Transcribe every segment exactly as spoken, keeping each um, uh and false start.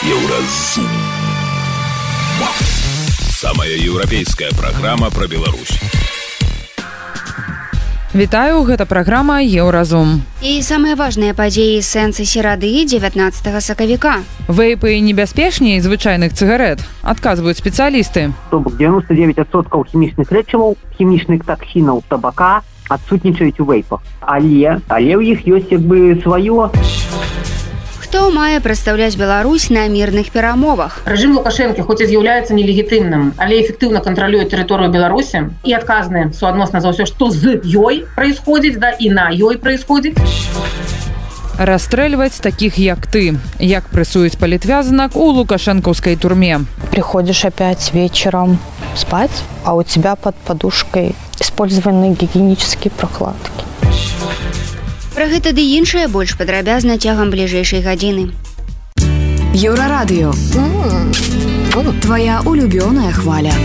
Еўразум. Самая еўрапейская праграма пра Беларусь. Вітаю, гэта праграма Еўразум. І самыя важныя падзеі сэнсы серады дзевятнаццатага сакавіка. Вейпы небяспечней звычайных цыгарэт, адказваюць спецыялісты. То бок девяносто девять процентов хімічных рэчываў, хімічных таксінаў, табака адсутнічаюць у вейпах. Але, але ў іх ёсць як бы сваё. Хто мае прадстаўляць Беларусь на мірных перамовах? Рэжым Лукашэнкі хоць і з'яўляецца нелегітымным, але эфектыўна кантралюе тэрыторыю Беларусі і адказны суадносна за ўсё, што з ёй праисходзіць, да і на ёй праисходзіць. Расстрэльваць такіх, як ты. Як прэсуюць палітвязанак у лукашэнкаўскай турме. Приходишь опять вечером спать, а у тебя под подушкой использованы гигиенические прокладки. Пра гэта ды іншае больш падрабязна цягам бліжэйшай гадзіны. Еўрарадыё. Твоя улюбёная хваля.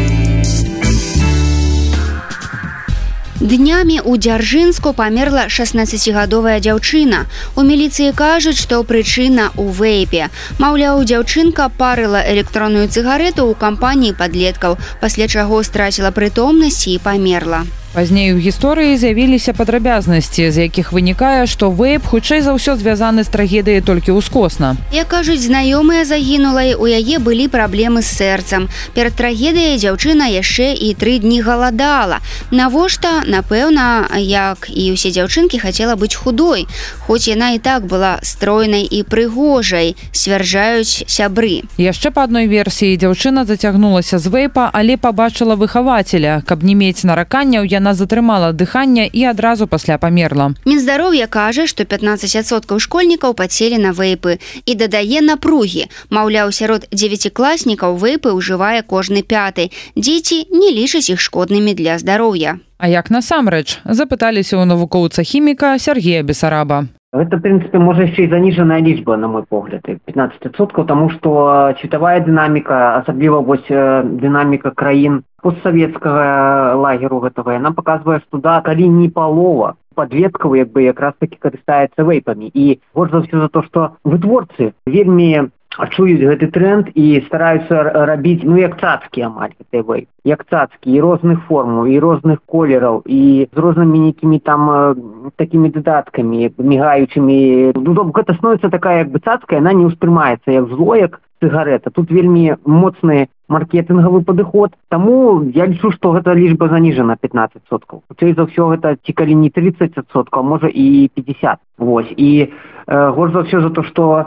Днямі ў Дзяржынску памерла шаснаццацігадовая дзяўчына. У міліцыі кажуць, што прычына ў вейпе. Маўляў, дзяўчынка парыла электронную цыгарэту ў кампаніі падлеткаў, пасля чаго страціла прытомнасць і памерла. Пазней у гісторыі з'явіліся падрабязнасці, з якіх вынікае, што вейп хутчэй за ўсё звязаны з трагедыяй толькі ўскосна. Як кажуць знаёмыя загінулай, у яе былі праблемы з сэрцам. Перад трагедыяй дзяўчына яшчэ і тры дні галадала. Навошта? Напэўна, як і ўсе дзяўчынкі, хацела быць худой, хоць яна і так была стройнай і прыгожай, сцвярджаюць сябры. Яшчэ па адной версіі дзяўчына зацягнулася з вейпа, але пабачыла выхавацеля. Каб не мець нараканняў, яна затрымала дыханне і адразу пасля памерла. Мінздароўя кажа, што пятнаццаць адсоткаў школьнікаў падселі на вейпы і дадае напругі. Маўляў, сярод дзевяцікласнікаў вейпы ўжывае кожны пяты. Дзеці не лічаць іх шкоднымі для здароўя. А як насамрэч? Запыталіся ў навукоўца-хіміка Сергея Бессараба. Это, в принципе, может еще и заниженная личба, на мой погляд, пятнадцать процентов, потому что световая динамика, особливо вот динамика краин постсоветского лагеру этого, она показывает, что да, коли не полова, подветков, как бы, как раз таки користаются вейпами. И вот за все за то, что вытворцы вельми чуюць гэты тренд і стараюцца рабіць, ну, як цацкі амаль гэтай вейп. Як цацкі, і розных формаў, і розных колераў, і з рознымі нейкімі там такімі дадаткамі, мігаючымі. Ну, гэта становіцца такая, як бы цацка, яна не ўспрымаецца як зло, як цыгарэта. Тут вельмі моцны маркетынгавы падыход. Таму я лічу, што гэта лічба заніжана пятнаццаць процентов. Хутчэй за ўсё гэта ці калі не тридцать процентов, а можа і пятьдесят процентов. Вось. І э, горш за ўсё за то, што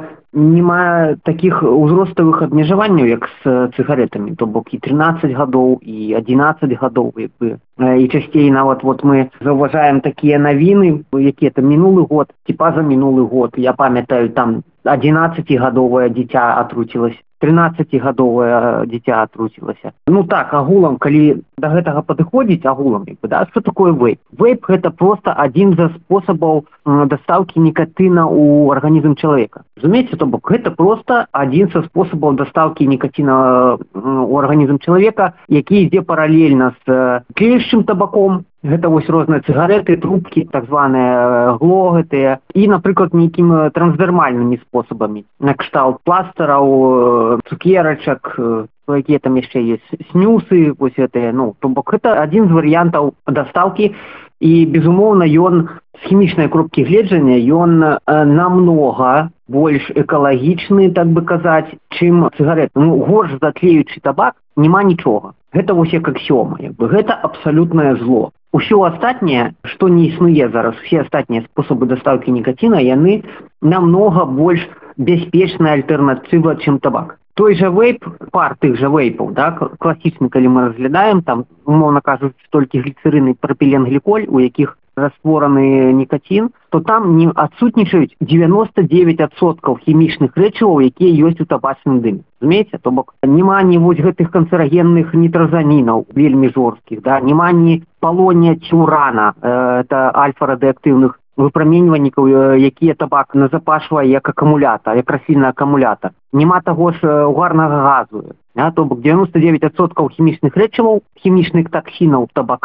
нема таких узроставых абмежаванняў, як з цыгаретамі, то бок і тринадцать гадоў, і одиннадцать гадоў, як бы. І часцей нават вот мы заўважаем такія навіны, якія там мінулы год, ці паза мінулы год. Я памятаю, там одиннаццацігадовае дзіця атруцілася, тринадцацігадовае дзіця атруцілася. Ну так, агулам, калі да гэтага падыходзіць агулам, як бы, да, што такое вейп? Вейп гэта просто адзін з спосабаў дастаўкі нікатына ў арганізм чалавека. Разумееце, то бок гэта просто адзін са спосабаў дастаўкі нікаціна ў арганізм чалавека, які ідзе паралельна з тлеючым табаком. Гэта вось розныя цыгареты, трубкі, так званыя гло гэтыя, і, напрыклад, нейкімі трансдэрмальнымі спосабамі. Накшталт пластыраў, цукерачак, якія там яшчэ ёсць, снюсы, вось гэтыя, ну, то бок гэта адзін з варыянтаў дастаўкі, і, безумоўна, ён з хімічнай кропкі гледжання, ён намнога больш экалагічны, так бы казаць, чым цыгарет. Ну, горш за тлеючы табак няма нічога. Гэта вось як аксіома, як бы, гэта абсалютнае зло. Усё астатняе, што не існуе зараз, усе астатнія спосабы дастаўкі нікаціна, яны намнога больш бяспечная альтэрнатыва, чым табак. Той жа вейп, пар тых жа вейпаў, да, класічны, калі мы разглядаем, там, умоўна кажуць, толькі гліцэрын і прапіленгліколь, у якіх раствораны нікацін, то там не адсутнічаюць девяносто девять процентов хімічных рэчываў, якія ёсць у табачным дыме. Разумееце? То бок няма ні вось гэтых канцэрагенных нітразанінаў вельмі жорсткіх, да, няма ні палонія ці урана, э, это альфа-радыактыўных выпраменьвальнікаў, якія табак назапашвае як акумулятор, як раслінны акумулятор. Няма таго ж угарнага газу. Да? То бок девяносто девять процентов хімічных рэчываў, хімічных таксінаў табака,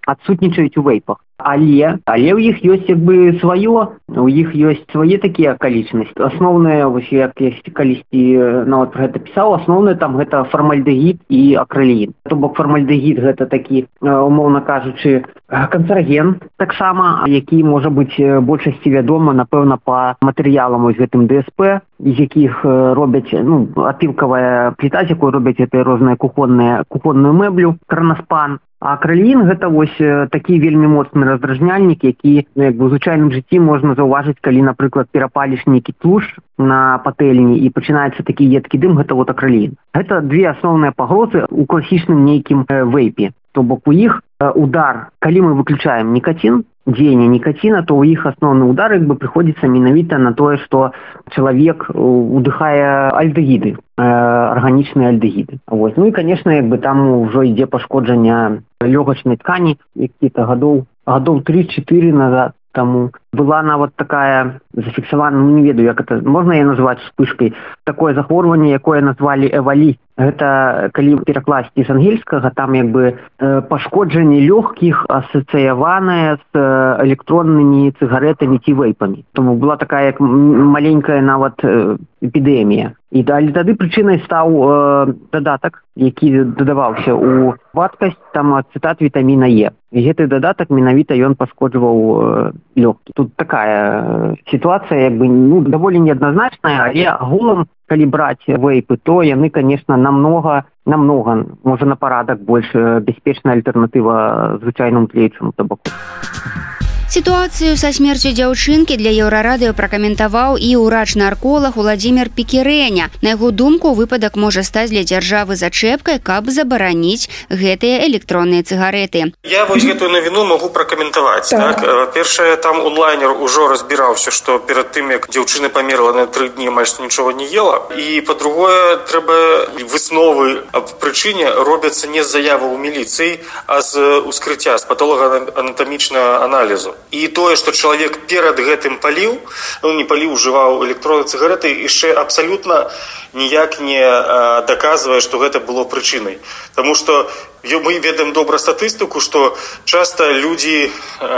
адсутнічаюць у вейпах. Але, але ў іх ёсць як бы сваё, у іх ёсць свае такія акалічнасці. Асноўныя, вось як я калісьці нават пра гэта пісаў, асноўныя там гэта фармальдэгід і акрылеін. То бок фармальдэгід гэта такі, умоўна кажучы, канцераген таксама, які можа быць большасці вядома, напэўна, па матэрыялам вось гэтым дэ эс пэ, з якіх робяць, ну, атымкавая пліта, з якой робяць гэтыя розныя кухонныя, кухонную мэблю, кранаспан. А акрылеін гэта вось такі вельмі моцны раздражняльнік, які, ну, як бы, у звычайным жыцці можна заўважыць, калі, напрыклад, перапаліш нейкі тлушч на патэльні і пачынаецца такі едкі дым, гэта вот акрылеін. Гэта две асноўныя пагрозы ў класічным нейкім вейпе. То бок у іх удар, калі мы выключаем нікацін, дзеянне нікаціна, то ў іх асноўны удар як бы прыходзіцца менавіта на тое, што чалавек удыхае альдэгіды, арганічныя альдэгіды. Вось. Ну і, конечно, як бы там ўжо ідзе пашкоджанне лёгачнай ткані, які-то гадоў, гадоў тры-чатыры назад. Таму была нават такая зафіксавана, ну, не ведаю, як это можна яе назваць вспышкай, такое захворванне, якое назвалі эвалі. Гэта, калі перакласці з ангельскага, там як бы пашкоджанне лёгкіх асацыяванае з электроннымі цыгаретамі ці вейпамі. Тому была такая як маленькая нават эпідэмія. І тады прычынай стаў э, дадатак, які дадаваўся ў вадкасць, там ацэтат вітаміна Е. І гэты дадатак менавіта ён пашкоджваў э, лёгкі. Тут такая сітуацыя як бы, ну, даволі неадназначная, але агулам, калі браць вейпы, то яны, конечно, намнога, намнога, можа на парадак больш бяспечная альтэрнатыва звычайнаму тлеючаму табаку. Сітуацыю са смерцю дзяўчынкі для Еўрарадыё пракаментаваў і ўрач-нарколаг Уладзімір Пекірэня. На яго думку, выпадак можа стаць для дзяржавы зачэпкай, каб забараніць гэтыя электронныя цыгареты. Я вось гэтую навіну магу пракаментаваць. Так. Так? Першае, там онлайнер ужо разбіраўся, што перад тым, як дзяўчына памерла на тры дні, амаль нічога не ела. І, па-другое, трэба высновы аб прычыне робяцца не з заявы ў міліцыі, а з ускрыцця, з патолага-анатамічнага аналізу. І тое, што чалавек перад гэтым паліў, ну, не паліў, ужываў электронныя цыгареты, яшчэ абсалютна ніяк не даказвае, што гэта было прычынай. Таму што мы ведаем добра статыстыку, што часта людзі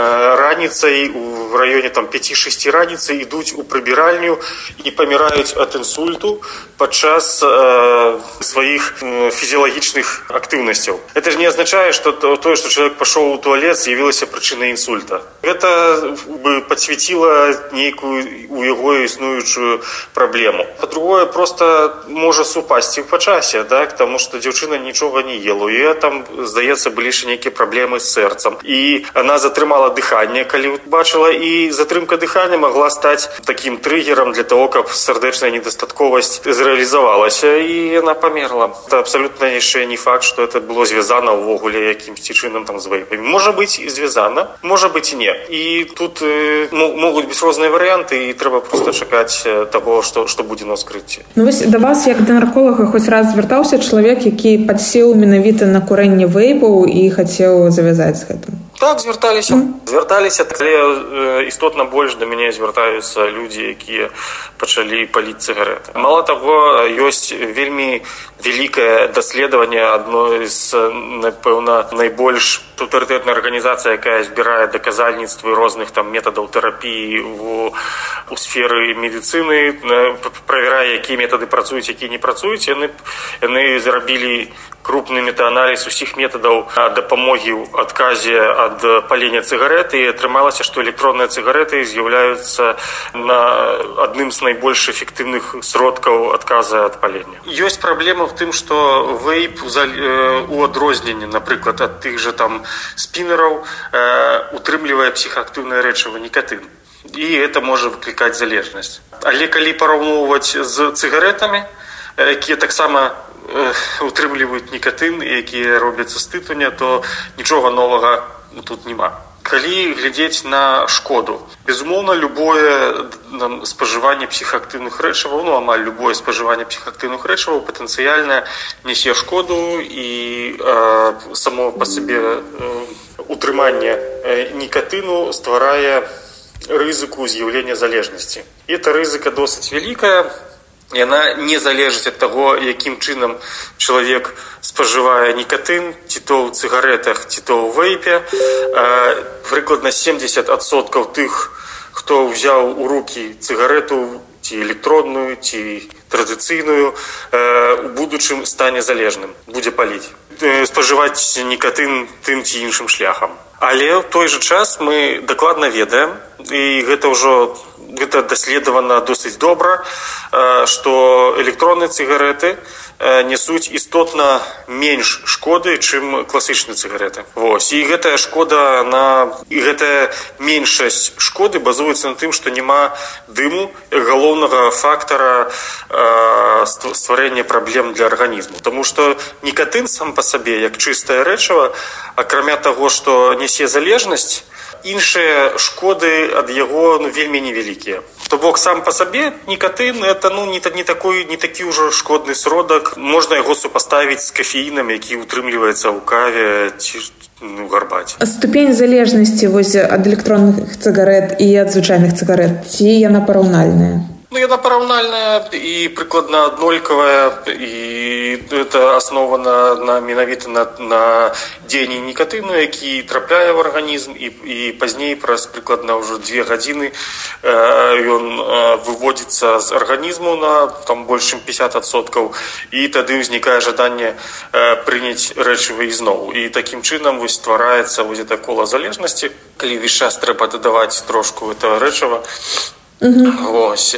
раніцай у раёне там пяці-шасці раніцы ідуць у прыбіральню і паміраюць ад інсульту падчас э, сваіх э, фізіялагічных актыўнасцяў. Это ж не азначае, што тое, што чалавек пашоў у туалет, з'явілася прычынай інсульта. Гэта бы падсвяціла нейкую у яго існуючую праблему. Па-другое, проста можа супасці па часе, так? Таму што дзяўчына нічога не ела, і там, здаецца, былі ще нейкія праблемы з сэрцам. І она затрымала дыханне, калі бачыла, і затрымка дыхання магла стаць такім трыгерам для того, каб сардэчная недастатковасць зрэалізавалася, і яна памерла. Это абсалютна яшчэ не факт, што это было звязана ўвогуле якімсьці чынам там з вейпамі. Можа быць звязана, можа быць і не. І тут э, могуць быць розныя варыянты, і трэба проста чакаць таго, што, што будзе на ўскрыцці. Ну вось да вас, як да нарколага, хоць раз звяртаўся чалавек, які падсеў менавіта на курэнне вейпаў і хацеў завязаць з гэтым? Так, звярталіся. Mm. Звярталіся, але э, істотна больш да мяне звяртаюцца людзі, якія пачалі паліць цыгареты. Мала таго, ёсць вельмі вялікае даследаванне адной з, напэўна, найбольш аўтарытэтная арганізацыя, якая збірае даказальніцтвы розных там метадаў тэрапіі у, у сферы медыцыны, правярае, якія метады працуюць, якія не працуюць. Яны, яны зрабілі крупны метааналіз усіх метадаў дапамогі ў адказе ад палення цыгарэт, і атрымалася, што электронныя цыгарэты з'яўляюцца на адным з найбольш эфектыўных сродкаў адказа ад палення. Ёсць праблема в тым, што вейп у адрозненні, напрыклад, ад тых жа там спінераў утрымлівае псіхаактыўнае рэчыва нікатын. І гэта можа выклікаць залежнасць. Але калі параўноўваць з цыгаретамі, якія таксама утрымліваюць нікатын, якія робяцца з тытуня, то нічога новага тут няма. Калі глядзець на шкоду, безумоўна, любое спажыванне псіхаактыўных рэчываў, ну, амаль любое спажыванне псіхаактыўных рэчываў патэнцыяльна нясе шкоду, і э, само па сабе э, утрыманне э, нікатыну стварае рызыку з'яўлення залежнасці. І эта рызыка досыць вялікая. Яна не залежыць ад таго, якім чынам чалавек спажывае нікатын, ці то ў цыгарэтах, ці то ў вейпе. Прыкладна семьдесят адсоткаў тых, хто ўзяў у рукі цыгарету, ці электронную, ці традыцыйную, у будучым стане залежным, будзе паліць. Спажываць нікатын тым ці іншым шляхам. Але ў той жа час мы дакладна ведаем, і гэта ўжо гэта даследавана досыць добра, што электронныя цыгареты несуць істотна менш шкоды, чым класычныя цыгареты. Вось. І гэтая шкода, на... і гэтая меншасць шкоды базуецца на тым, што няма дыму, галоўнага фактара стварэння праблем для арганізму. Таму што нікатын сам па сабе, як чыстае рэчыва, акрамя таго, што нясе залежнасць, іншыя шкоды ад яго ну, вельмі невялікія. То бок сам па сабе нікатын это ну не, не такой не такі ўжо шкодны сродак. Можна яго супаставіць з кафеінам, які ўтрымліваецца ў каве ці ну, гарбаце. Ступень залежнасці вось ад электронных цыгарэт і ад звычайных цыгарэт, ці яна параўнальная? Ну, яна параўнальная і прыкладна аднолькавая, і это аснована на, менавіта на, на дзеянні нікатыну, які трапляе ў арганізм, і, і пазней праз прыкладна ўжо две гадзіны ён э, выводзіцца з арганізму на там больш чым пятьдесят адсоткаў, і тады ўзнікае жаданне э, прыняць рэчывы ізноў. І такім чынам вось ствараецца вось гэта кола залежнасці, калі ўвесь час трэба дадаваць трошку этого рэчыва. Uh-huh. Вось.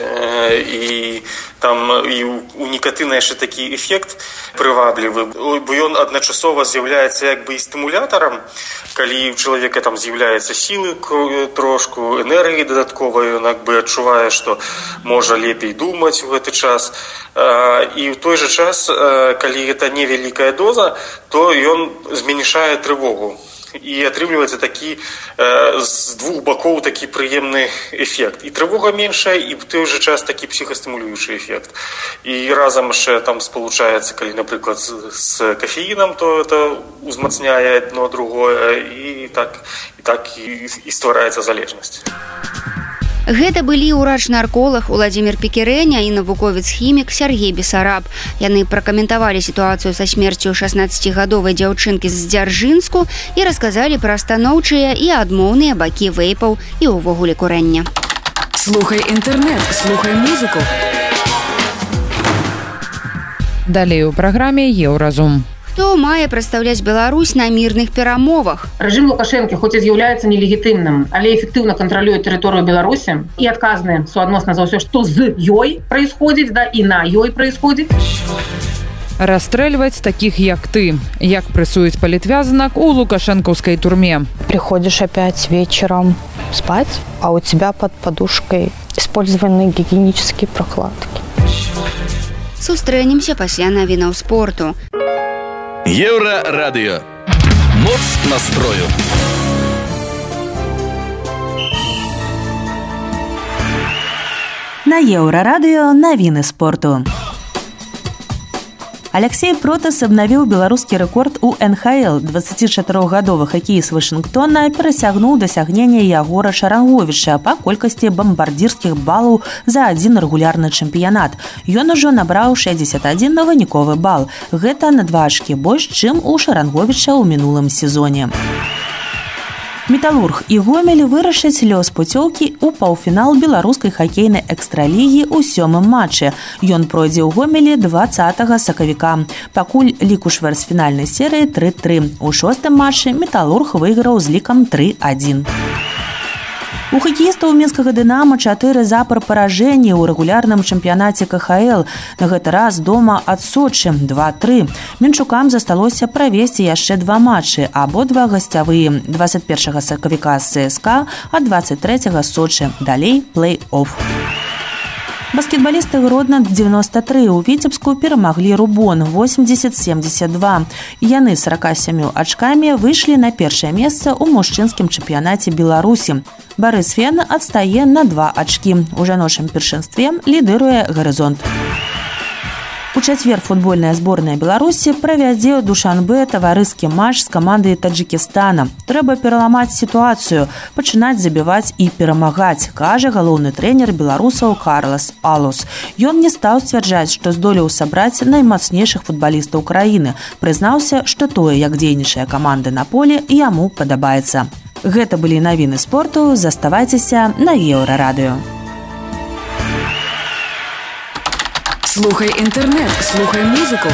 І там і у нікатына яшчэ такі эфект прываблівы, бо ён адначасова з'яўляецца як бы і стымулятарам, калі у чалавека там з'яўляецца сілы трошку, энергіі дадатковай, ён як бы адчувае, што можа лепей думаць у гэты час. І ў той жа час, калі гэта невялікая доза, то ён змяншае трывогу. І атрымліваецца такі э, з двух бакоў такі прыемны эфект. І трывога меншая, і ў той жа час такі псіхастымулюючы эфект. І разам яшчэ там спалучаецца, калі, напрыклад, з, з кафеінам, то это узмацняе адно другое, і так і, так, і, і ствараецца залежнасць. Гэта былі ўрач-нарколаг Уладзімір Пекірэня і навуковец-хімік Сяргей Бесараб. Яны пракаментавалі сітуацыю са смерцю шаснаццацігадовай дзяўчынкі з Дзяржынску і расказалі пра станоўчыя і адмоўныя бакі вейпаў і ўвогуле курэння. Слухай інтэрнэт, слухай музыку. Далей у праграме Еўразум. Хто мае прадстаўляць Беларусь на мірных перамовах? Рэжым Лукашэнкі хоць і з'яўляецца нелегітымным, але эфектыўна кантралюе тэрыторыю Беларусі і адказны суадносна за ўсё, што з ёй праисходзіць, да і на ёй праисходзіць. Расстрэльваць такіх, як ты. Як прэсуюць палітвязанак у лукашэнкаўскай турме. Приходишь опять вечером спать, а у тебя под подушкой использованные гигиенические прокладки. Сустрэнемся пасля навінаў спорту. Еўрарадыё. Моц настрою. На Еўрарадыё навіны спорту. Алексей Протас абнавіў беларускі рэкорд у эн ха эл. дваццацічатырохгадовы хакеіст Вашынгтона перасягнуў дасягнення Ягора Шаранговіча па колькасці бамбардзірскіх балаў за адзін рэгулярны чэмпіянат. Ён ужо набраў шэсцьдзесят адзін выніковы бал. Гэта на два ачкі больш, чым у Шаранговіча ў мінулым сезоне. Металлург і Гомель вырашаць лёс пуцёўкі ў паўфінал беларускай хакейнай экстралігі ў сёмым матчы. Ён пройдзе ў Гомелі дваццатага сакавіка. Пакуль лік у чвэрцьфінальнай серыі тры тры. У шостым матчы Металлург выйграў з лікам тры адзін. У хакеістаў мінскага «Дынама» чатыры запар паражэнні ў рэгулярным чэмпіянаце ка ха эл. На гэты раз дома ад Сочы два тры. Мінчукам засталося правесці яшчэ два матчы, абодва гасцявыя дваццаць першага сакавіка з цэ эс ка, а дваццаць трэцяга Сочы. Далей плэй-офф. Баскетбалісты Гродна дзевяносто тры ў Віцебску перамаглі Рубон восемьдесят семьдесят два. Яны сорок семь ачкамі выйшлі на першае месца ў мужчынскім чэмпіянаце Беларусі. Барыс Фен адстае на два ачкі. У жаночым першынстве лідыруе Гарызонт. У У чацвер футбольная зборная Беларусі правядзе ў Душанбе таварыскі матч з камандай Таджикістана. Трэба пераламаць сітуацыю, пачынаць забіваць і перамагаць, кажа галоўны трэнер беларусаў Карлас Алус. Ён не стаў сцвярджаць, што здолеў сабраць наймацнейшых футбалістаў краіны. Прызнаўся, што тое, як дзейнічае каманда на поле, яму падабаецца. Гэта былі навіны спорту. Заставайцеся на Еўрарадыё. Слухай інтэрнэт, слухай музыку.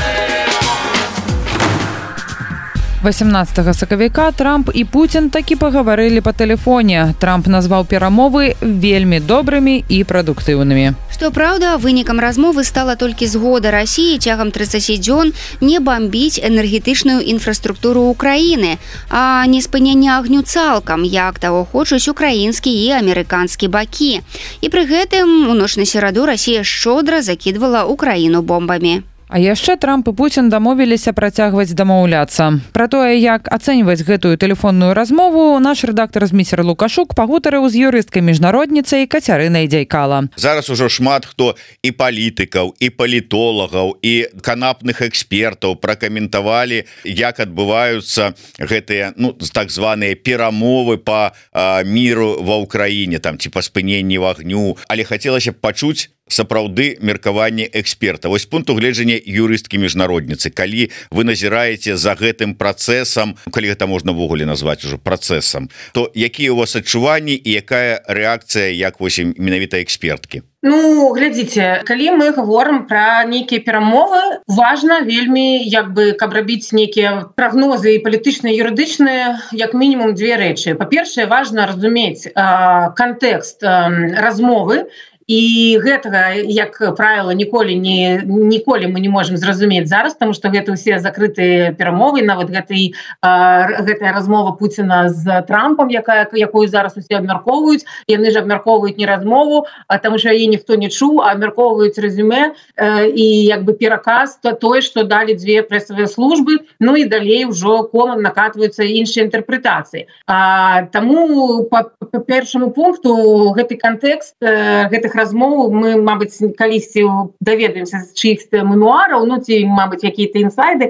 восемнадцатага сакавіка Трамп і Пуцін такі пагаварылі па тэлефоне. Трамп назваў перамовы вельмі добрымі і прадуктыўнымі. Што праўда, вынікам размовы стала толькі згода Расіі цягам трыццаці дзён не бамбіць энергетычную інфраструктуру Украіны, а не спынення агню цалкам, як таго хочуць украінскі і амерыканскі бакі. І пры гэтым у ноч на сераду Расія шчодра закідвала Украіну бомбамі. А яшчэ Трамп і Пуцін дамовіліся працягваць дамаўляцца. Пра тое, як ацэньваць гэтую тэлефонную размову, наш рэдактар Зміцер Лукашук пагутарыў з юрысткай-міжнародніцай Кацярынай Дзяйкала. Зараз ужо шмат хто і палітыкаў, і палітолагаў, і канапных экспертаў пракаментавалі, як адбываюцца гэтыя, ну, так званыя перамовы па а, міру ва ўкраіне, там ці па спыненні агню, але хацелася б пачуць сапраўды меркаванне эксперта. Вось пункт угледжання юрысткі міжнародніцы. Калі вы назіраеце за гэтым працэсам, калі гэта можна ввогуле назваць ужо працэсам, то якія у вас адчуванні і якая рэакцыя, як вось менавіта эксперткі? Ну, глядзіце, калі мы говорим пра нейкія перамовы, важна вельмі, як бы, каб рабіць нейкія прагнозы і палітычныя, юрыдычныя, як мінімум две рэчы. Па-першае, важна разумець э, кантэкст э, размовы, і гэтага, як правіла, ніколі не ніколі мы не можем зразумець зараз, тому што гэта ўсе закрытыя перамовы, нават гэтай гэтая размова Пуціна з Трампам, якая якую зараз усе абмяркоўваюць, яны ж абмяркоўваюць не размову, а таму што яе ніхто не чуў, а абмяркоўваюць рэзюмэ і як бы пераказ то тое, што далі дзве прэсавыя службы, ну і далей ужо комам накатваюцца іншыя інтэрпрэтацыі. А таму па, па першаму пункту гэты кантэкст гэтых размову мы, мабыць, калісьці даведаемся з чыіх мемуараў, ну ці, мабыць, якія-то інсайды,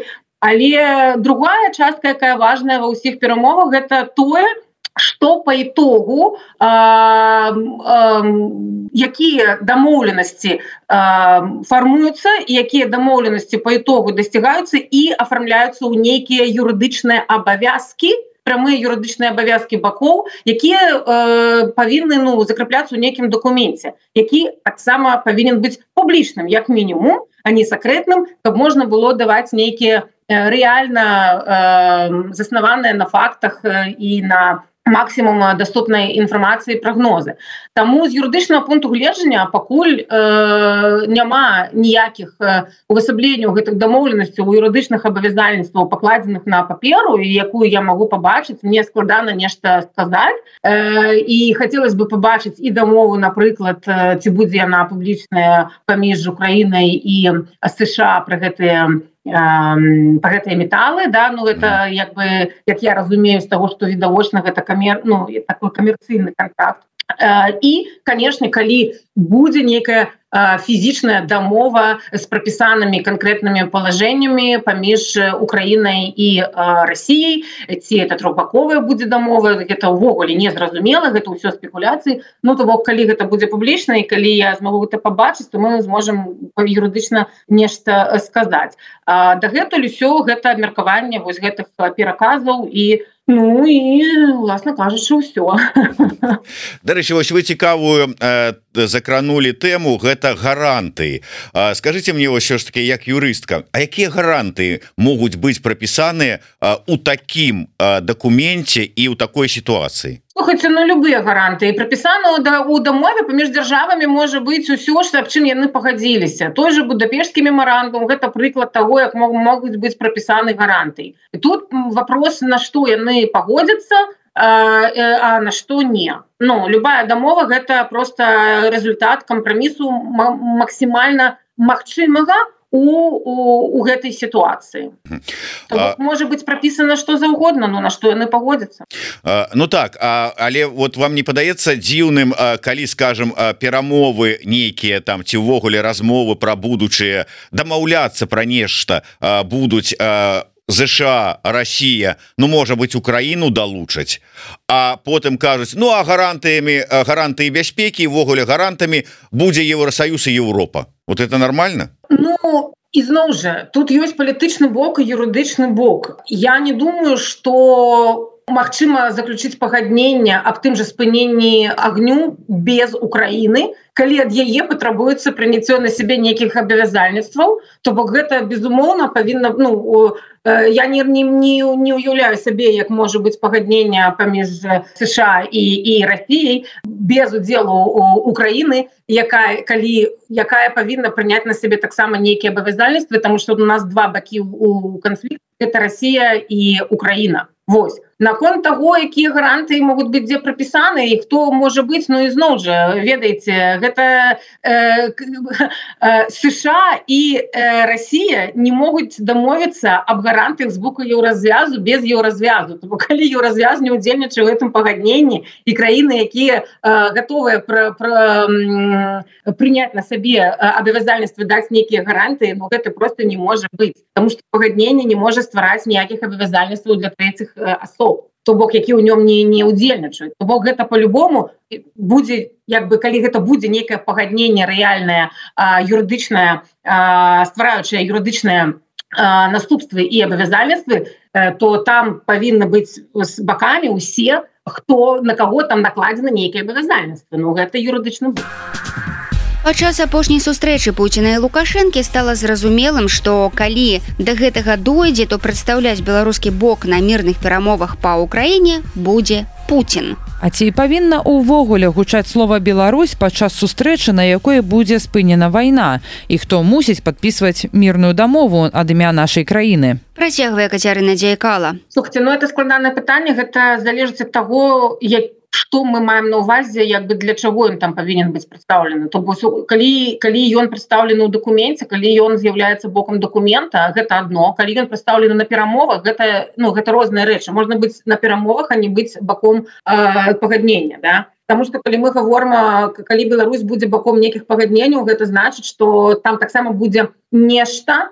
але другая частка, якая важная ва ўсіх перамовах, гэта тое, што па ітогу э, э, якія дамоўленасці э, фармуюцца і якія дамоўленасці па ітогу дасцігаюцца і афармляюцца ў нейкія юрыдычныя абавязкі, прямыя юрыдычныя абавязкі бакоў, якія э, павінны ну, закрэпляцца ў нейкім дакуменце, які таксама павінен быць публічным, як мінімум, а не сакрэтным, каб можна было даваць нейкія э, рэальна э, заснаваныя на фактах э, і на максимум доступнай інфармацыі прагнозы. Таму з юрыдычнага пункту гледжання пакуль э, няма ніякіх э, увасабленняў гэтых дамоўленасцяў у юрыдычных абавязальніцтваў, пакладзеных на паперу, і якую я магу пабачыць, мне складана нешта сказаць. Э, і хацелось бы пабачыць і дамову, напрыклад, э, ці будзе яна публічная паміж Украінай і США пра гэтыя па гэтыя металы, да, ну это як бы, як я разумею з таго, што відавочна гэта камер, ну, такой камерцыйны контракт. І, канешне, калі будзе нейкая фізічная дамова з прапісанымі канкрэтнымі палажэннямі паміж Украінай і Расіяй, ці это трохбаковая будзе дамова, гэта ўвогуле не зразумела, гэта ўсё спекуляцыі. Ну, то бок, калі гэта будзе публічна, і калі я змагу гэта пабачыць, то мы зможам юрыдычна нешта сказаць. Дагэтуль усё гэта абмеркаванне вось гэтых пераказаў і ну і, власна кажучы, ўсё. Дарэчы, вось вы цікавую э, закранулі тэму, гэта гарантыі. Э, скажыце мне вось ўсё ж такі, як юрыстка, а якія гарантыі могуць быць прапісаныя э, у такім э, дакуменце і ў такой сітуацыі? Слухайце, ну любыя гарантыі прапісаны ў дамове паміж дзяржавамі можа быць усё, што аб чым яны пагадзіліся. Той же Будапешскі мемарандум гэта прыклад таго, як могуць быць прапісаны гарантыі. І тут вопрос, на што яны пагодзяцца, а на што не. Ну, любая дамова гэта просто результат кампрамісу максімальна магчымага у, у, у гэтай сітуацыі. А... Можа быць прапісана што заўгодна, но на што яны пагодзяцца. А, ну так, а, але вот вам не падаецца дзіўным, а, калі, скажем, а, перамовы нейкія там ці ўвогуле размовы пра будучыя дамаўляцца пра нешта а, будуць а, ЗША, Россия, ну, можа быть, Украину долучаць, а потым кажуць, ну, а гарантыямі, гарантыі бяспекі, увогуле гарантамі будзе Евросоюз и Европа. Вот это нормально? Ну, ізноў жа, тут ёсць палітычны бок і юрыдычны бок. Я не думаю, што магчыма заключыць пагадненне аб тым жа спыненні агню без Украіны, калі ад яе патрабуецца прыняццё на сябе нейкіх абавязальніцтваў, то бок гэта безумоўна павінна, ну, я не, не, не, не уяўляю сабе, як можа быць пагадненне паміж США і, і Расіяй без удзелу Украіны, якая, калі, якая павінна прыняць на сябе таксама нейкія абавязальніцтвы, таму што у нас два бакі у канфлікту, гэта Расія і Украіна. Вось. Наконт таго, якія гарантыі могуць быць дзе прапісаны і хто можа быць, ну ізноў жа, ведаеце, гэта э, э, США і э, Расія не могуць дамовіцца аб гарантыях з боку еўразвязу без еўразвязу. Бо калі еўразвяз не ўдзельнічае ў гэтым пагадненні і краіны, якія э, гатовыя пра, пра, м, прыняць на сабе абавязальніцтвы даць нейкія гарантыі, ну гэта проста не можа быць, таму што пагадненне не можа ствараць ніякіх абавязальніцтваў для трэціх асоб, то бок які ў нём не, не ўдзельнічаюць. То бок гэта по-любому будзе, як бы, калі гэта будзе нейкае пагадненне рэальнае, а, юрыдычнае, а, ствараючае юрыдычныя а, наступствы і абавязальніцтвы, то там павінны быць з бакамі ўсе, хто, на каго там накладзены нейкія абавязальніцтвы. Ну, гэта юрыдычны бок. Падчас апошняй сустрэчы Пуціна і Лукашэнкі стала зразумелым, што калі да гэтага дойдзе, то прадстаўляць беларускі бок на мірных перамовах па Ўкраіне будзе Пуцін. А ці павінна ўвогуле гучаць слова «Беларусь» падчас сустрэчы, на якой будзе спынена вайна? І хто мусіць падпісваць мірную дамову ад імя нашай краіны? Працягвае Кацярына Дзяйкала. Слухайте, ну это складанае пытанне, гэта залежыць ад таго, як што мы маем на ўвазе, як бы для чаго ён там павінен быць прадстаўлены. То бок, калі, калі ён прадстаўлены ў дакуменце, калі ён з'яўляецца бокам дакумента, гэта адно. Калі ён прадстаўлены на перамовах, гэта, ну, гэта розныя рэчы. Можна быць на перамовах, а не быць баком э, пагаднення, да? Таму што калі мы гаворым, калі Беларусь будзе баком нейкіх пагадненняў, гэта значыць, што там таксама будзе нешта,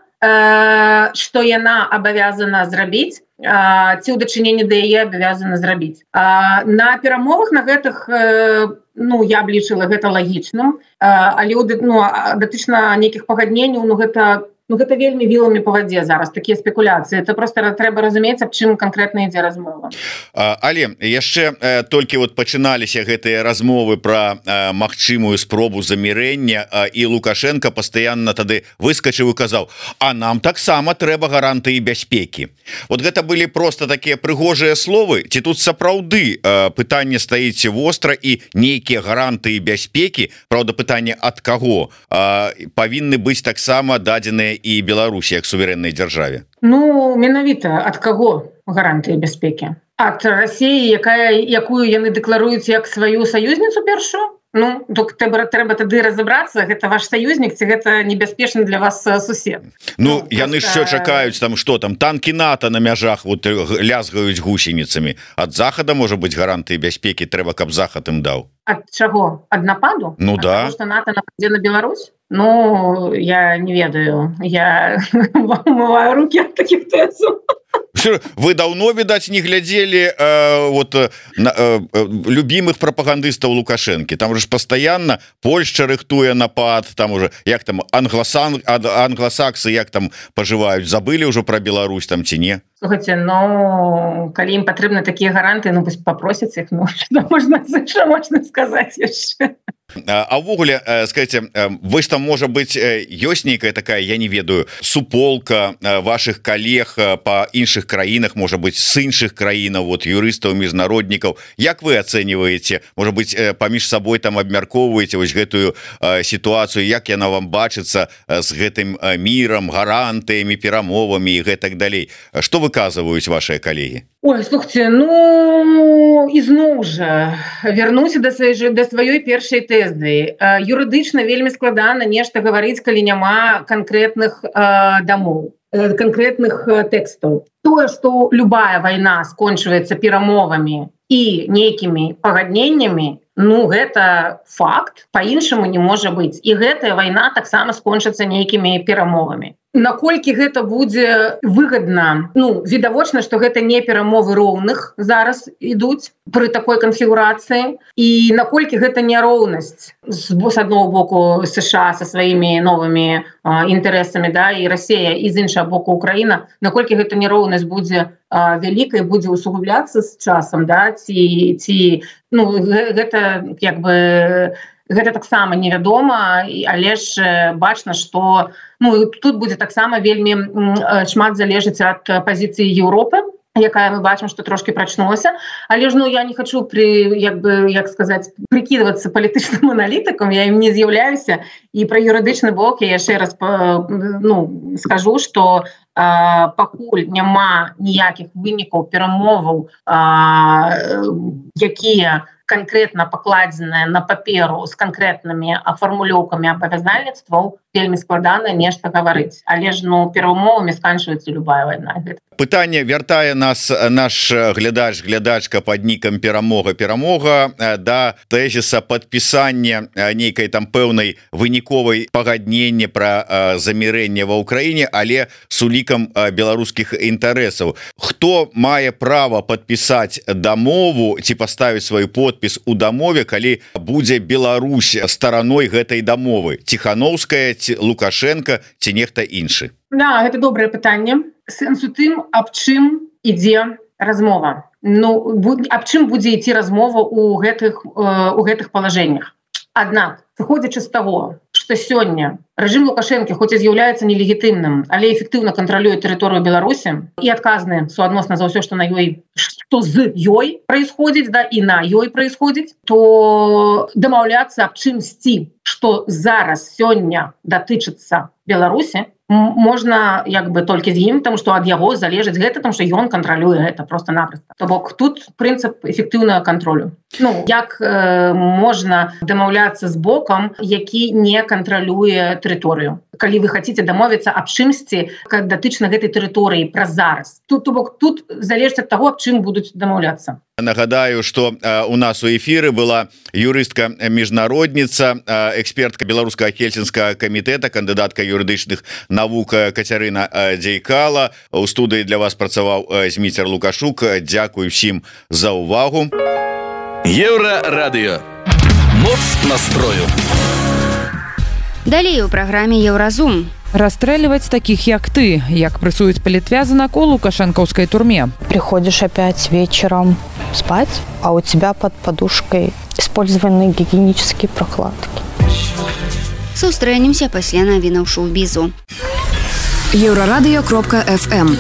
э, што яна абавязана зрабіць, ці ў дачыненні да яе абавязана зрабіць. На перамовах на гэтых, ну, я б лічыла гэта лагічным, але ну, датычна нейкіх пагадненняў, ну, гэта, ну, гэта вельмі віламі па вадзе зараз, такія спекуляцыі. Это просто трэба разумець, аб чым канкрэтна ідзе размова. Але яшчэ толькі вот пачыналіся гэтыя размовы пра магчымую спробу замірэння, і Лукашенко пастаянна тады выскачыў і казаў: а нам таксама трэба гарантыі бяспекі. Вот гэта былі просто такія прыгожыя словы, ці тут сапраўды пытанне стаіць востра і нейкія гарантыі бяспекі, праўда, пытанне ад каго, павінны быць таксама дадзеныя і Беларусі як суверэннай дзяржаве? Ну, менавіта ад каго гарантыі бяспекі? Ад Расіі, якая, якую яны дэкларуюць як сваю саюзніцу першую? Ну, donc трэба, трэба тады разабрацца, гэта ваш саюзнік, ці гэта небяспечны для вас сусед. Ну, ну яны ж ўсё чакаюць, там што там, танкі НАТО на мяжах вот лязгаюць гусеніцамі. Ад захада, можа быць, гарантыі бяспекі, трэба, каб захад ім даў. Ад чаго? Ад нападу? Ну, ад да. Того, што НАТО нападзе на Беларусь? Ну, я не ведаю. Я умываю руки ад такіх тэзаў. Вы давно, відаць, не глядзелі э, вот, э, э, любимых прапагандыстаў Лукашэнкі. Там же постоянно Польшча рыхтуе напад, там уже як там англосан, англосаксы як там поживаюць, забылі ўжо про Беларусь там ці не? Слухайте, ну калі ім патрэбны такія гарантыі, ну пусть попросяць іх, ну можна, що можна сказаць яшчэ. А ўвогуле, скажите, вось там можа быць ёсць нейкая такая, я не ведаю, суполка ваших калег па іншых краінах, можа быць з іншых краінаў, вот юрыстаў, міжнароднікаў. Як вы ацэньваеце, можа быць, паміж сабой там абмяркоўваеце вось гэтую сітуацыю, як яна вам бачыцца з гэтым мірам, гарантыямі, перамовамі і гэтак далей? Што выказваюць вашыя калегі? Ой, слухайте, ну Ну, ізноў жа, вярнуся да сваёй, да сваёй першай тэзы. Юрыдычна вельмі складана нешта гаварыць, калі няма канкрэтных э, дамоў, э, канкрэтных э, тэкстаў. Тое, што любая вайна скончваецца перамовамі і нейкімі пагадненнямі, ну, гэта факт, па-іншаму не можа быць. І гэтая вайна таксама скончыцца нейкімі перамовамі. Наколькі гэта будзе выгадна, ну, відавочна, што гэта не перамовы роўных зараз ідуць пры такой канфігурацыі, і наколькі гэта няроўнасць з, з аднаго боку США са сваімі новымі а, інтарэсамі, да, і Расія, і з іншага боку Украіна, наколькі гэта няроўнасць будзе а, вялікай, будзе усугубляцца з часам, да, ці, ці ну, гэта, як бы, гэта таксама невядома, але ж бачна, што ну, тут будзе таксама вельмі шмат залежыць ад пазіцыі Еўропы, якая мы бачым, што трошки прачнулася. Але ж ну, я не хочу при, як бы, як сказаць, прикидываться палітычным аналітыкам, я ім не з'яўляюся. І пра юрыдычны бок я яшчэ раз ну, скажу, што а, пакуль няма ніякіх вынікаў перамоваў, а, якія конкретно пакладзеныя на паперу з канкрэтнымі афармулёўкамі абавязальніцтваў, вельмі складана нешта гаварыць. Але ж ну, перамовамі сканчваецца любая вайна. Пытанне вяртае нас наш глядач, глядачка пад нікам перамога перамога да тэзіса падпісання нейкай там пэўнай выніковай пагаднення пра замірэнне ва ўкраіне, але з улікам беларускіх інтарэсаў. Хто мае права падпісаць дамову ці паставіць свой подпіс у дамове, калі будзе Беларусь стараной гэтай дамовы? Ціхановская, ці Лукашенко, ці нехта іншы? Да, гэта добрае пытанне. Сэнс у тым, аб чым ідзе размова. Ну, аб чым будзе ісці размова ў гэтых, у гэтых палажэннях. Аднак, выходзячы з таго, што сёння рэжым Лукашэнкі хоць і з'яўляецца нелегітымным, але эфектыўна кантралюе тэрыторыю Беларусі і адказны суадносна за ўсё, што на ёй, што з ёй праисходзіць, да, і на ёй праисходзіць, то дамаўляцца аб чымсьці, што зараз сёння датычыцца Беларусі, можна як бы толькі з ім, тому што ад яго залежыць гэта, тому што ён кантралюе гэта просто-напросто. То бок тут прынцып эфектыўнага кантролю. Ну, як э, можна дамаўляцца з бокам, які не кантралюе тэрыторыю. Калі вы хаце дамовіцца аб чымсьці, датычна гэтай тэрыторыі праз зараз. Тут, то бок, тут залежыць ад таго, аб чым будуць дамаўляцца. Нагадаю, што э, у нас у эфіры была юрыстка-міжнародніца, э, экспертка Беларускага Хельсінскага камітэта, кандыдатка юрыдычных навук Кацярына э, Дзейкала. У студыі для вас працаваў э, Зміцер Лукашук. Дзякую всім за увагу. Еўрарадыё. Моц настрою. Далей у праграме Еўразум. Расстреліваць таких, як ты, як прэсуюць палітвязанак у лукашэнкаўскай турме. Приходишь опять вечером спать, а у тебя под подушкой использованные гигиенические прокладки. Сустрэнемся пасля навінаў шоу-бізу. Еўрарадыё кропка эф эм.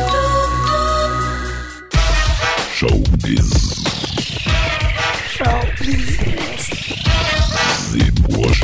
Шоу-біз. Шоу-біз. Зыбош.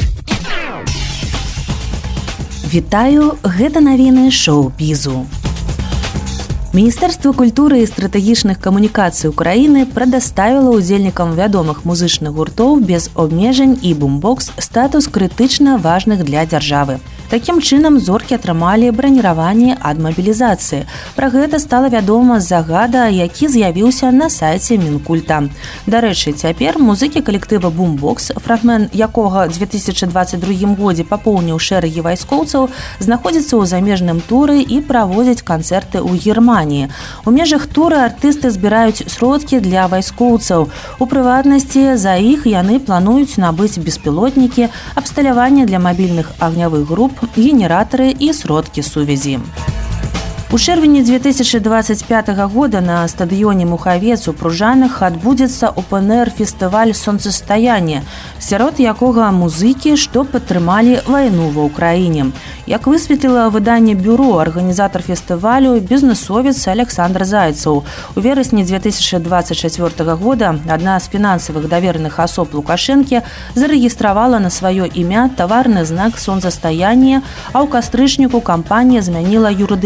Вітаю, гэта навіны шоу-бізу. Міністэрства культуры і стратэгічных камунікацый Украіны прадаставіла ўдзельнікам вядомых музычных гуртоў без обмежень і бумбокс статус крытычна важных для дзяржавы. Такім чынам зоркі атрымалі браніраванне ад мабілізацыі. Пра гэта стала вядома з загада, які з'явіўся на сайце Мінкульта. Дарэчы, цяпер музыкі калектыва бумбокс, фрагмент якога дзве тысячы дваццаць другім годзе папоўніў шэрагі вайскоўцаў, знаходзіцца ў замежным туры і праводзяць канцэрты ў Германіі. У межах тура артысты збіраюць сродкі для вайскоўцаў. У прыватнасці, за іх яны плануюць набыць беспілотнікі, абсталяванне для мабільных агнявых груп, генераторы і сродкі сувязі. У чэрвені дзве тысячы дваццаць пятага года на стадыёне Мухавец у Пружанах адбудзецца опэн-эйр-фестываль «Сонцастаянне», сярод якога музыкі, што падтрымалі вайну ва ўкраіне. Як высветліла выданне «Бюро», арганізатар фестывалю бізнэсовец Александр Зайцаў. У верасні дзве тысячы дваццаць чацвёртага года адна з фінансавых давераных асоб Лукашэнкі зарэгістравала на сваё імя таварны знак «Сонцастаянне», а ў кастрычніку кампанія змяніла юрыдычны адрес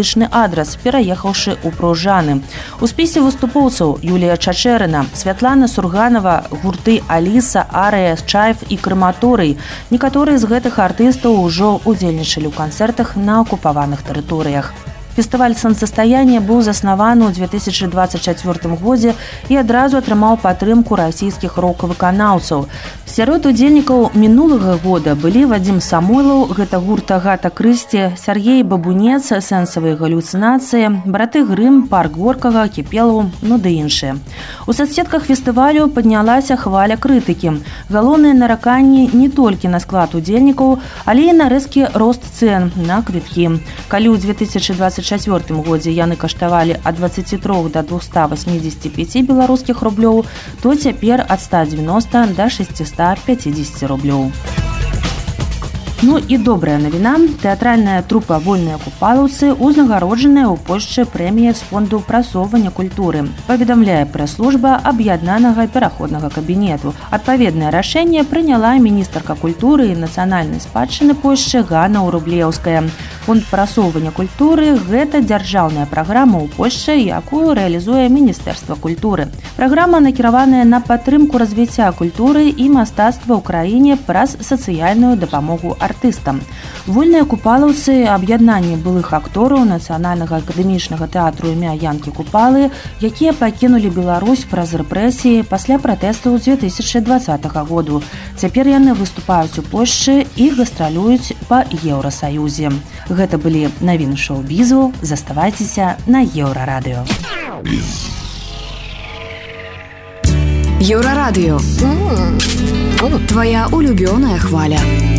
адрас, пераехаўшы ў Пружаны. У спісе выступоўцаў Юлія Чачэрына, Святлана Сурганова, гурты Аліса, Арыя, Чайф і Крэматорый. Некаторыя з гэтых артыстаў ужо удзельнічалі ў канцэртах на акупаваных тэрыторыях. Фестываль «Сонцастаяние» быў заснаваны ў две тысячы дваццаць чацвёртым годзе і адразу атрымаў падтрымку расійскіх рок-выканаўцаў. Сярод удзельнікаў мінулага года былі Вадзім Самойлаў, гэта гурт Агата Крысці, Сяргей Бабунец, сэнсавыя галюцынацыі, браты Грым, парк Горкага, Кіпелаў, ну ды іншыя. У соцсетках фестывалю паднялася хваля крытыкі. Галоўныя нараканні не толькі на склад удзельнікаў, але і на рэзкі рост цэн на квіткі. Калі ў две тысячы дваццаць чацвёртым годзе яны каштавалі ад дваццаці трох да двухсот восьмидесяти пяти беларускіх рублёў, то цяпер ад ста дзевяноста да шестисот пятидесяти рублёў. Ну і добрая навіна. Тэатральная трупа «Вольныя купалаўцы» узнагароджаная ў Польшчы прэмія з фонду прасоўвання культуры, паведамляе прэс-служба аб'яднанага пераходнага кабінету. Адпаведнае рашэнне прыняла міністрка культуры і нацыянальнай спадчыны Польшчы Ганна Урублеўская. Фонд прасоўвання культуры – гэта дзяржаўная праграма ў Польшчы, якую рэалізуе Міністэрства культуры. Праграма накіраваная на падтрымку развіцця культуры і мастацтва ў краіне праз сацыяльную дапамогу артыстам. Вольныя купалаўцы – аб'яднанне былых актораў Нацыянальнага акадэмічнага тэатру імя Янкі Купалы, якія пакінулі Беларусь праз рэпрэсіі пасля пратэстаў две тысячы дваццатага году. Цяпер яны выступаюць у Польшчы і гастралююць па Еўрасаюзе. Гэта былі навіны шоу-бізу. Заставайцеся на Еўрарадыё. Еўрарадыё. Твоя улюбёная хваля.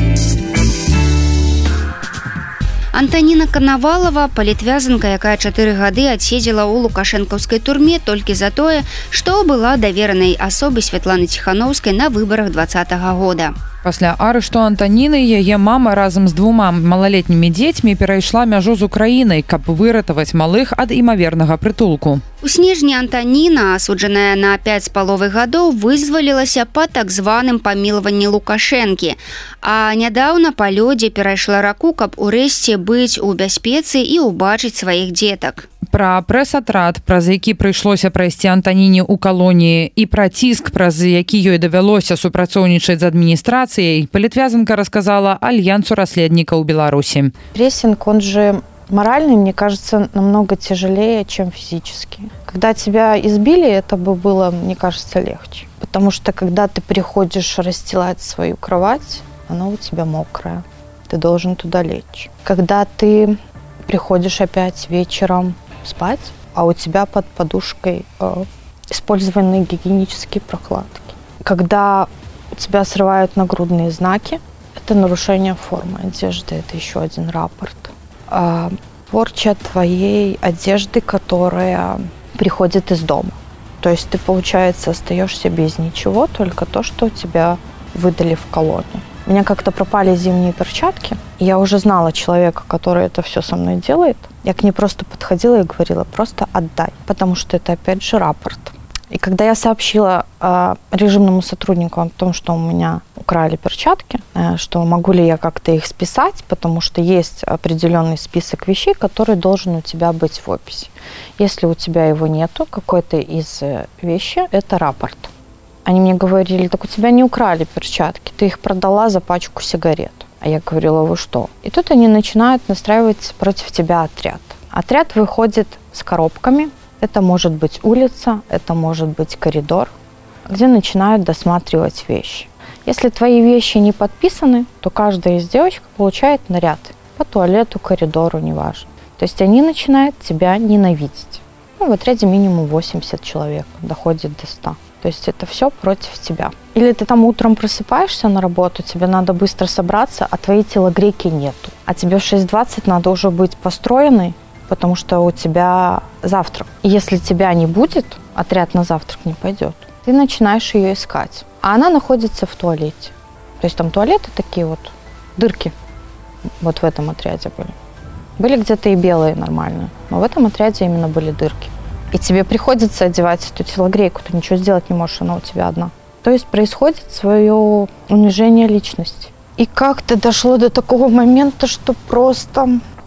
Антаніна Канавалова, палітвязанка, якая чатыры гады адседзела ў лукашэнкаўскай турме толькі за тое, што была даверанай асобай Святланы Ціханаўскай на выбарах двадцатага года. Пасля арышту Антаніны яе мама разам з двума малалетнімі дзецьмі перайшла мяжу з Украінай, каб выратаваць малых ад імавернага прытулку. У снежні Антаніна, асуджаная на пяць з паловай гадоў, вызвалілася па так званым памілаванні Лукашэнкі, а нядаўна па лёдзе перайшла раку, каб урэшце быць у бяспецы і ўбачыць сваіх дзетак. Пра прэс-атрад, праз які прыйшлося прайсці Антаніне ў калоніі, і пра ціск, праз які ёй давялося супрацоўнічаць з адміністрацыяй, палітвязанка расказала Альянсу расследников Беларуси. Прессинг, он же моральный, мне кажется, намного тяжелее, чем физически. Когда тебя избили, это бы было, мне кажется, легче. Потому что когда ты приходишь расстилать свою кровать, она у тебя мокрая. Ты должен туда лечь. Когда ты приходишь опять вечером спать, а у тебя под подушкой э, использованные гигиенические прокладки. Когда у тебя срывают нагрудные знаки, это нарушение формы одежды, это еще один рапорт. А порча твоей одежды, которая приходит из дома. То есть ты, получается, остаешься без ничего, только то, что тебя выдали в колонию. У меня как-то пропали зимние перчатки. Я уже знала человека, который это все со мной делает. Я к ней просто подходила и говорила: просто отдай, потому что это опять же рапорт. И когда я сообщила э, режимному сотруднику о том, что у меня украли перчатки, э, что могу ли я как-то их списать, потому что есть определенный список вещей, который должен у тебя быть в описи. Если у тебя его нету, какой-то из вещей, это рапорт. Они мне говорили: так у тебя не украли перчатки, ты их продала за пачку сигарет. А я говорила: вы что? И тут они начинают настраивать против тебя отряд. Отряд выходит с коробками. Это может быть улица, это может быть коридор, где начинают досматривать вещи. Если твои вещи не подписаны, то каждая из девочек получает наряд по туалету, коридору, неважно. То есть они начинают тебя ненавидеть. Ну, в отряде минимум восемьдесят человек, доходит до ста. То есть это все против тебя. Или ты там утром просыпаешься на работу, тебе надо быстро собраться, а твоей телогрейки нету. А тебе в шесть двадцать надо уже быть построенной, потому что у тебя завтрак. И если тебя не будет, отряд на завтрак не пойдет. Ты начинаешь ее искать. А она находится в туалете. То есть там туалеты такие вот, дырки. Вот в этом отряде были. Были где-то и белые нормальные, но в этом отряде именно были дырки. И тебе приходится одевать эту телогрейку, ты ничего сделать не можешь, она у тебя одна. То есть происходит свое унижение личности. И как-то дошло до такого момента, что просто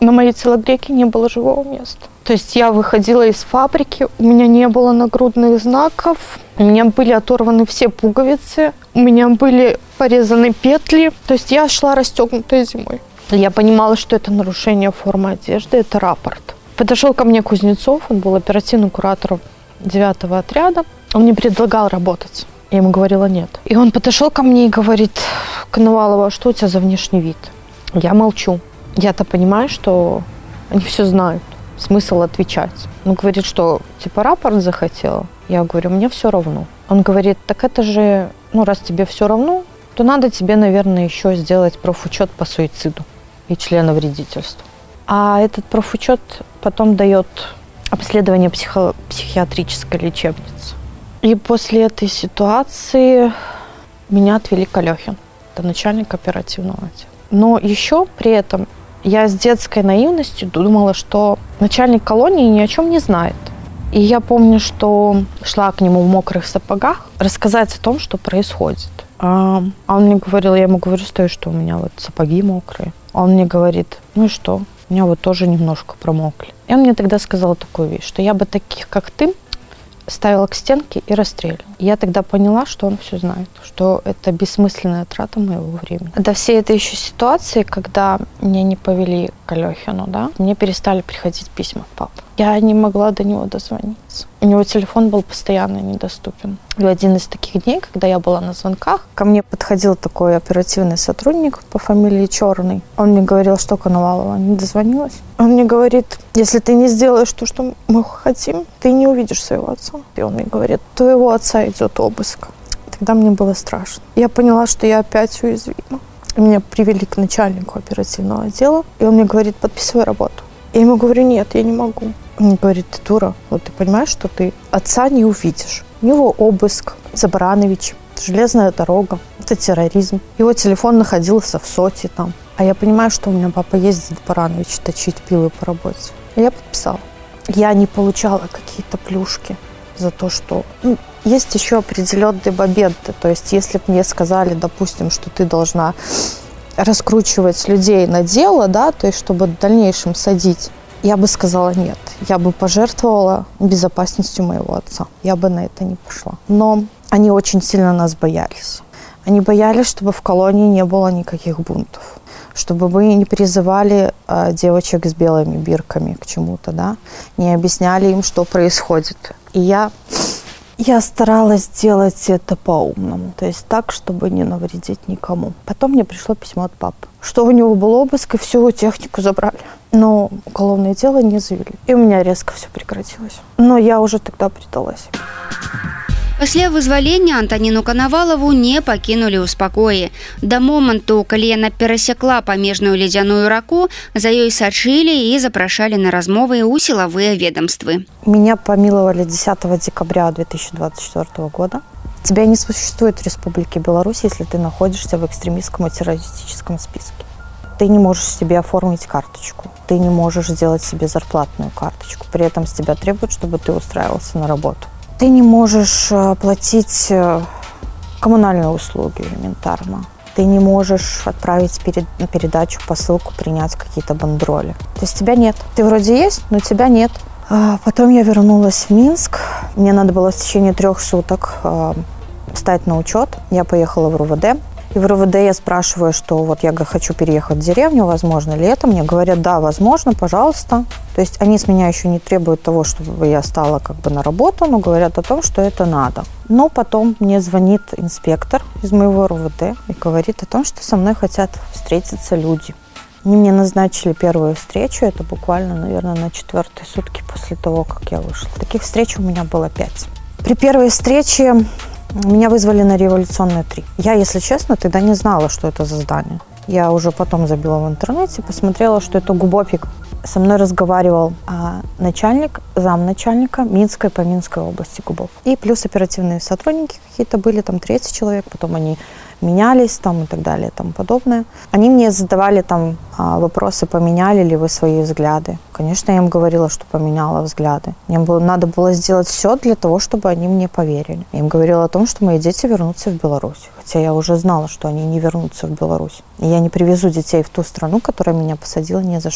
На моей телогрейке не было живого места. То есть я выходила из фабрики, у меня не было нагрудных знаков, у меня были оторваны все пуговицы, у меня были порезаны петли. То есть я шла расстегнутая зимой. Я понимала, что это нарушение формы одежды, это рапорт. Подошел ко мне Кузнецов, он был оперативным куратором девятого отряда. Он мне предлагал работать. Я ему говорила нет. И он подошел ко мне и говорит: Коновалова, что у тебя за внешний вид? Я молчу. Я-то понимаю, что они все знают. Смысл отвечать. Он говорит, что типа рапорт захотела. Я говорю, мне все равно. Он говорит, так это же, ну раз тебе все равно, то надо тебе, наверное, еще сделать профучет по суициду и членовредительству. А этот профучет потом дает обследование психо- психиатрической лечебницы. И после этой ситуации меня отвели к Алёхину, это начальник оперативного отдела. Но еще при этом я с детской наивностью думала, что начальник колонии ни о чем не знает. И я помню, что шла к нему в мокрых сапогах рассказать о том, что происходит. А он мне говорил, я ему говорю, стой, что у меня вот сапоги мокрые. А он мне говорит, ну и что? У меня вот тоже немножко промокли. И он мне тогда сказал такую вещь, что я бы таких, как ты, ставила к стенке и расстреливала. Я тогда поняла, что он все знает, что это бессмысленная трата моего времени. До всей этой еще ситуации, когда меня не повели к Алёхину, да, мне перестали приходить письма от папы. Я не могла до него дозвониться. У него телефон был постоянно недоступен. И в один из таких дней, когда я была на звонках, ко мне подходил такой оперативный сотрудник по фамилии Черный. Он мне говорил, что Коновалова не дозвонилась. Он мне говорит, если ты не сделаешь то, что мы хотим, ты не увидишь своего отца. И он мне говорит, твоего отца идет обыск. Тогда мне было страшно. Я поняла, что я опять уязвима. Меня привели к начальнику оперативного отдела, и он мне говорит, подписывай работу. Я ему говорю, нет, я не могу. Он мне говорит, ты дура, вот ты понимаешь, что ты отца не увидишь. У него обыск, Забранович, железная дорога, это терроризм. Его телефон находился в СОТе там. А я понимаю, что у меня папа ездит в Баранович точить пилы по работе. И я подписала. Я не получала какие-то плюшки за то, что... Ну, есть еще определенные моменты. То есть если бы мне сказали, допустим, что ты должна раскручивать людей на дело, да, то есть чтобы в дальнейшем садить, я бы сказала нет. Я бы пожертвовала безопасностью моего отца. Я бы на это не пошла. Но они очень сильно нас боялись. Они боялись, чтобы в колонии не было никаких бунтов. Чтобы мы не призывали э, девочек с белыми бирками к чему-то, да, не объясняли им, что происходит. И я, я старалась делать это по-умному, то есть так, чтобы не навредить никому. Потом мне пришло письмо от папы, что у него был обыск и всю технику забрали. Но уголовное дело не завели. И у меня резко все прекратилось. Но я уже тогда предалась. Пасля вызвалення Антаніну Коновалову не пакінулі ў спакоі. Да моманту, калі яна перасякла памежную ледзяную раку, за ёй сачылі і запрашалі на размовы ў сілавыя ведомствы. Меня помиловали десятого декабря две тысячи двадцать четвёртого года. Тебя не существует в Республике Беларусь, если ты находишься в экстремистском и террористическом списке. Ты не можешь себе оформить карточку, ты не можешь сделать себе зарплатную карточку. При этом с тебя требуют, чтобы ты устраивался на работу. Ты не можешь платить коммунальные услуги элементарно. Ты не можешь отправить перед, передачу, посылку, принять какие-то бандроли. То есть тебя нет. Ты вроде есть, но тебя нет. А потом я вернулась в Минск. Мне надо было в течение трех суток встать на учет. Я поехала в РУВД. И в РУВД я спрашиваю, что вот я хочу переехать в деревню, возможно ли это. Мне говорят, да, возможно, пожалуйста. То есть они с меня еще не требуют того, чтобы я стала как бы на работу, но говорят о том, что это надо. Но потом мне звонит инспектор из моего РУВД и говорит о том, что со мной хотят встретиться люди. Они мне назначили первую встречу, это буквально, наверное, на четвертые сутки после того, как я вышла. Таких встреч у меня было пять. При первой встрече меня вызвали на Революционную три. Я, если честно, тогда не знала, что это за здание. Я уже потом забила в интернете, посмотрела, что это ГУБОПик. Со мной разговаривал а, начальник, замначальника Минской по Минской области ГУБОП. И плюс оперативные сотрудники какие-то были, там тридцать человек, потом они менялись там и так далее и тому подобное. Они мне задавали там а, вопросы, поменяли ли вы свои взгляды. Конечно, я им говорила, что поменяла взгляды. Мне было, надо было сделать все для того, чтобы они мне поверили. Я им говорила о том, что мои дети вернутся в Беларусь. Хотя я уже знала, что они не вернутся в Беларусь. И я не привезу детей в ту страну, которая меня посадила ни за что.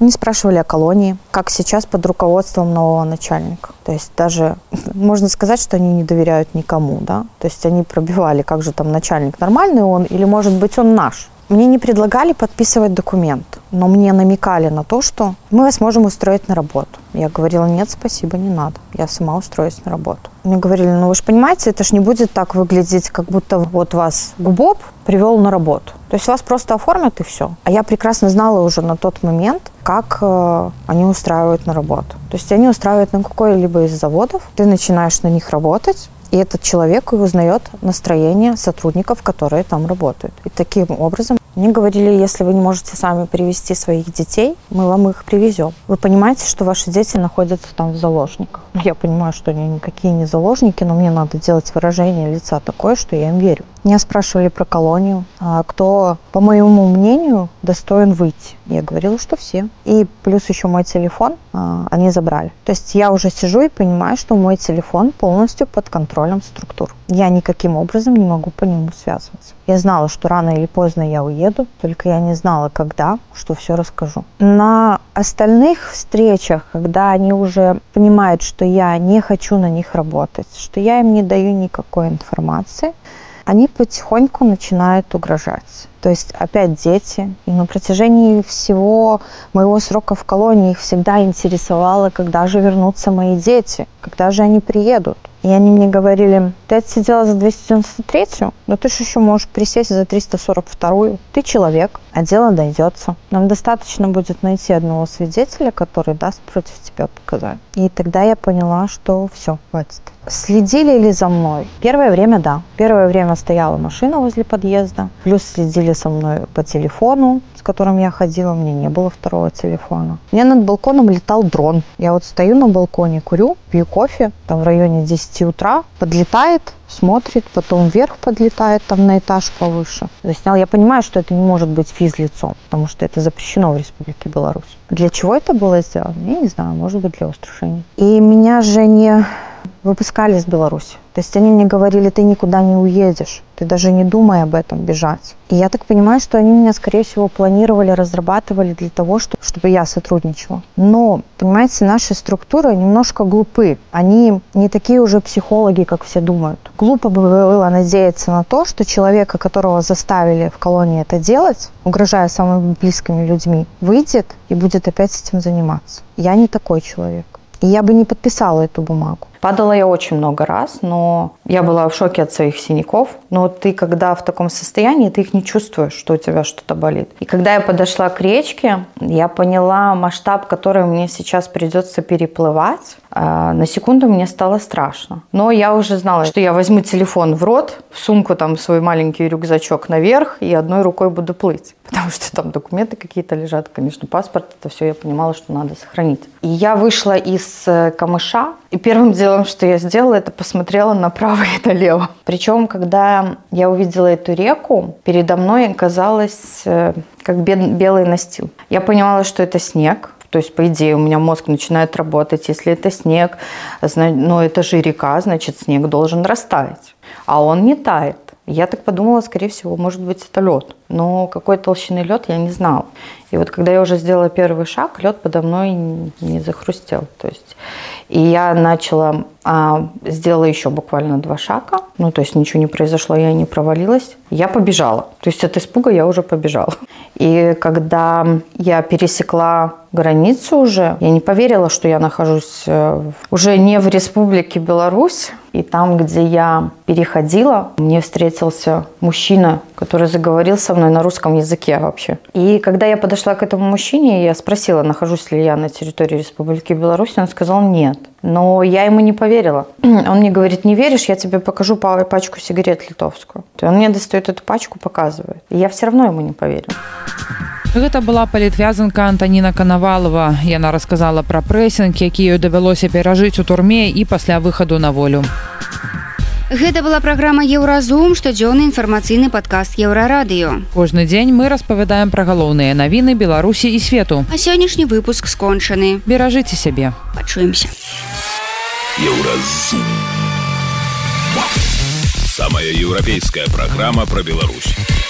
Не спрашивали о колонии, как сейчас под руководством нового начальника. То есть даже можно сказать, что они не доверяют никому, да. То есть они пробивали, как же там начальник, нормальный он или, может быть, он наш. Мне не предлагали подписывать документ, но мне намекали на то, что мы вас можем устроить на работу. Я говорила, нет, спасибо, не надо, я сама устроюсь на работу. Мне говорили, ну вы же понимаете, это ж не будет так выглядеть, как будто вот вас ГУБОП привел на работу. То есть вас просто оформят и все. А я прекрасно знала уже на тот момент, как э, они устраивают на работу. То есть они устраивают на какой-либо из заводов, ты начинаешь на них работать, и этот человек узнает настроение сотрудников, которые там работают. И таким образом мне говорили, если вы не можете сами привезти своих детей, мы вам их привезем. Вы понимаете, что ваши дети находятся там в заложниках. Я понимаю, что они никакие не заложники, но мне надо делать выражение лица такое, что я им верю. Меня спрашивали про колонию, кто, по моему мнению, достоин выйти. Я говорила, что все. И плюс еще мой телефон они забрали. То есть я уже сижу и понимаю, что мой телефон полностью под контролем структур. Я никаким образом не могу по нему связываться. Я знала, что рано или поздно я уеду, только я не знала, когда, что все расскажу. На остальных встречах, когда они уже понимают, что я не хочу на них работать, что я им не даю никакой информации, они потихоньку начинают угрожать. То есть опять дети. И на протяжении всего моего срока в колонии их всегда интересовало, когда же вернутся мои дети, когда же они приедут. И они мне говорили, ты отсидела за двести девяносто третью, но ты же еще можешь присесть за триста сорок вторую. Ты человек, а дело дойдется. Нам достаточно будет найти одного свидетеля, который даст против тебя показания. И тогда я поняла, что все, хватит. Следили ли за мной? Первое время да. Первое время стояла машина возле подъезда. Плюс следили со мной по телефону, с которым я ходила. У меня не было второго телефона. У меня над балконом летал дрон. Я вот стою на балконе, курю, пью кофе. Там в районе десяти утра подлетает, смотрит, потом вверх подлетает, там на этаж повыше. Заснял. Я понимаю, что это не может быть физлицом, потому что это запрещено в Республике Беларусь. Для чего это было сделано? Я не знаю, может быть, для устрашения. И меня же не выпускали из Беларуси. То есть они мне говорили, ты никуда не уедешь, ты даже не думай об этом бежать. И я так понимаю, что они меня, скорее всего, планировали, разрабатывали для того, чтобы я сотрудничала. Но, понимаете, наши структуры немножко глупы. Они не такие уже психологи, как все думают. Глупо бы было надеяться на то, что человека, которого заставили в колонии это делать, угрожая самыми близкими людьми, выйдет и будет опять этим заниматься. Я не такой человек. И я бы не подписала эту бумагу. Падала я очень много раз, но я была в шоке от своих синяков. Но ты, когда в таком состоянии, ты их не чувствуешь, что у тебя что-то болит. И когда я подошла к речке, я поняла масштаб, который мне сейчас придется переплывать. На секунду мне стало страшно. Но я уже знала, что я возьму телефон в рот, в сумку там свой маленький рюкзачок наверх и одной рукой буду плыть. Потому что там документы какие-то лежат, конечно, паспорт. Это все я понимала, что надо сохранить. И я вышла из камыша, и первым делом, что я сделала, это посмотрела направо и налево. Причем, когда я увидела эту реку, передо мной оказалось как белый настил. Я понимала, что это снег. То есть, по идее, у меня мозг начинает работать. Если это снег, ну это же река, значит, снег должен растаять. А он не тает. Я так подумала, скорее всего, может быть, это лед. Но какой толщины лед, я не знала. И вот когда я уже сделала первый шаг, лед подо мной не захрустел. То есть, и я начала, а, сделала еще буквально два шага. Ну, то есть ничего не произошло, я не провалилась. Я побежала. То есть от испуга я уже побежала. И когда я пересекла границу уже, я не поверила, что я нахожусь уже не в Республике Беларусь. И там, где я переходила, мне встретился мужчина, который заговорил со мной на русском языке вообще. И когда я подошла к этому мужчине, я спросила, нахожусь ли я на территории Республики Беларусь, он сказал нет. Но я ему не поверила. Он мне говорит, не веришь, я тебе покажу пачку сигарет литовскую. И он мне достает эту пачку, показывает. И я все равно ему не поверила. Гэта была палітвязанка Антаніна Канавалова. Яна расказала пра прэсінг, які ёй давялося перажыць у турме і пасля выхаду на волю. Гэта была праграма «Еўразум», штодзённы інфармацыйны падкаст «Еўрарадыё». Кожны дзень мы распавядаем пра галоўныя навіны Беларусі і свету. А сённяшні выпуск скончаны. Беражыце сябе. Пачуемся. «Еўразум». Самая европейская программа про Беларусь.